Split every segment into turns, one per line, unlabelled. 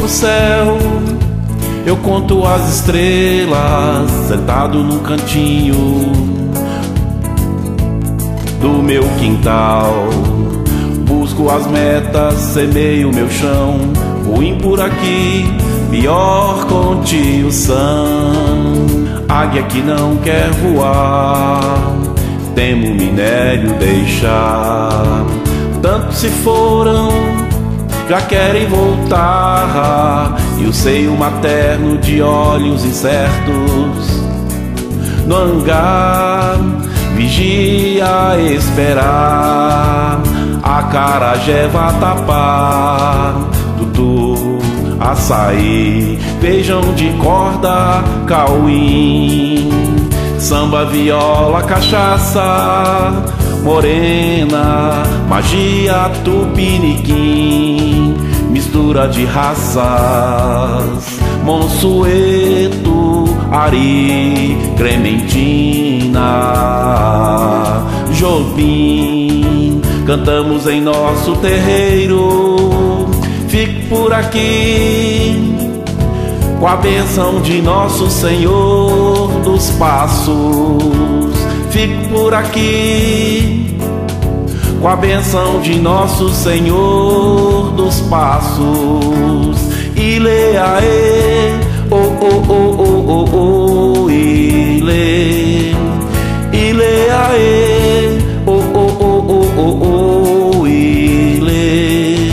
céu, eu conto as estrelas, sentado num cantinho do meu quintal. Busco as metas, semeio meu chão, ruim por aqui, pior com tio Sam. Águia que não quer voar, temo minério deixar. Tantos se foram, já querem voltar, e o seio materno de olhos incertos no hangar vigia a esperar. Acarajé, vatapá, tutu, açaí, feijão de corda, cauim, samba, viola, cachaça, morena, magia, tupiniquim, mistura de raças, Monsueto, Ari, Crementina, Jobim, cantamos em nosso terreiro. Fico por aqui com a bênção de nosso Senhor dos Passos. Fico por aqui com a bênção de nosso Senhor dos Passos. Ileaê, oh, oh, oh, oh, oh, oh, ile. Ileaê, oh, oh, oh, oh, oh, oh, ile.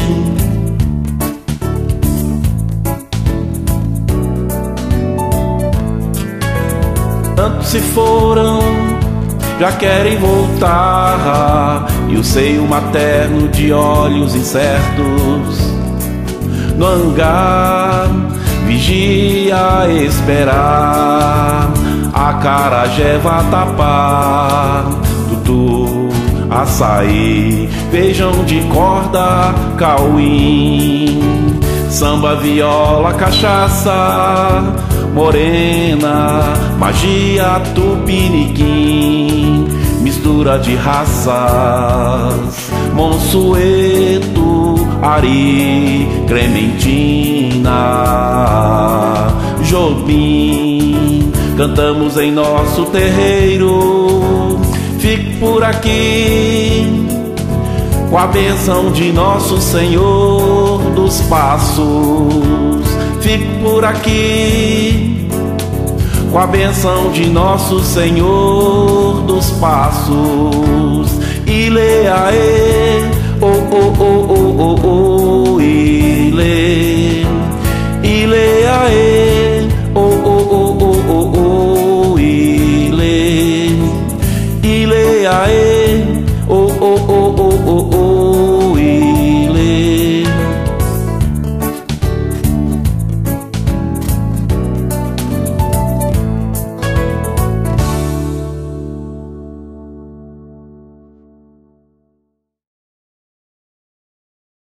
Tantos se foram, já querem voltar, e o seio materno de olhos incertos no hangar vigia a esperar. Acarajé, vatapá, tutu, açaí, feijão de corda, cauim, samba, viola, cachaça, morena, magia, tupiniquim, mistura de raças, Monsueto, Ari, Crementina, Jobim, cantamos em nosso terreiro. Fico por aqui com a bênção de nosso Senhor dos Passos. Fico por aqui com a bênção de nosso Senhor dos Passos. Ileaê,